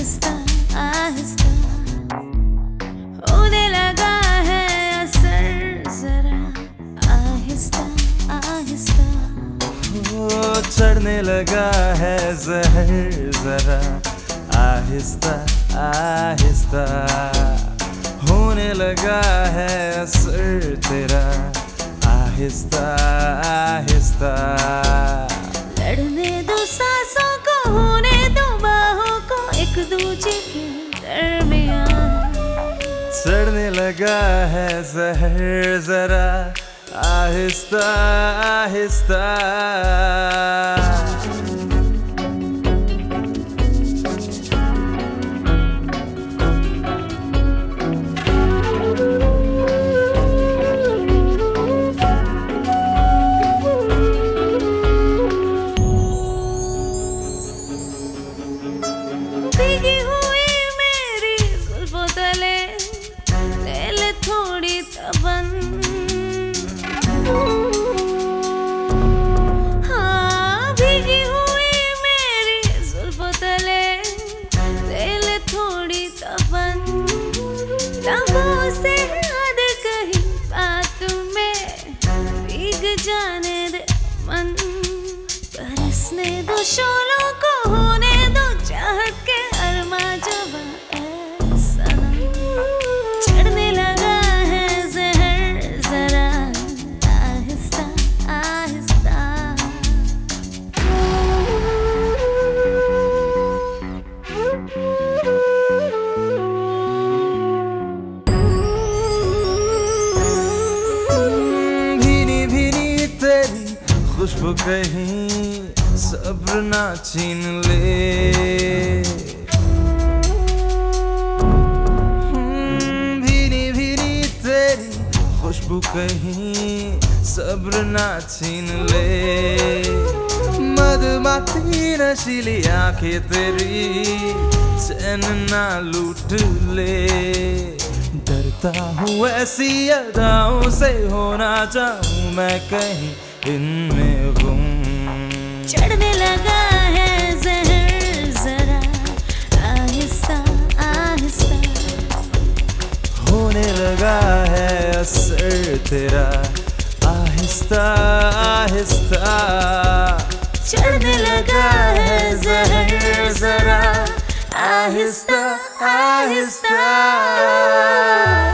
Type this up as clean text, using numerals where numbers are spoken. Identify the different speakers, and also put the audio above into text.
Speaker 1: आहिस्ता आहिस्ता होने लगा है असर जरा आहिस्ता आहिस्ता
Speaker 2: चढ़ने लगा है जहर जरा आहिस्ता आहिस्ता होने लगा है असर तेरा आहिस्ता आहिस्ता
Speaker 1: लड़ने दो सांसों को होने दो बाहों को एक दूजे के दरमियान
Speaker 2: चढ़ने लगा है जहर जरा आहिस्ता आहिस्ता
Speaker 1: भीगी हुई मेरी जुल्फों तले ले ले थोड़ी तबन हाँ भीगी हुई मेरी जुल्फों तले ले ले थोड़ी तबन लबों से हद कहीं बात में भीग जाने दे मन बरसने दो शोलों को होने दो चाहत के अरमा जवां ऐ सनम चढ़ने लगा है जहर जरा आहिस्ता आहिस्ता
Speaker 2: भीनी भीनी तेरी खुशबू कहीं सब्र ना छीन ले भीनी भीनी तेरी खुशबू कहीं सब्र ना छीन ले मधुमाती नशीली आंखें तेरी चैन ना लूट ले डरता हूँ ऐसी अदाओं से होना चाहूँ मैं कहीं इनमें गुम
Speaker 1: चढ़ने लगा है जहर जरा आहिस्ता आहिस्ता
Speaker 2: होने लगा है असर तेरा आहिस्ता आहिस्ता
Speaker 1: चढ़ने लगा है जहर जरा आहिस्ता आहिस्ता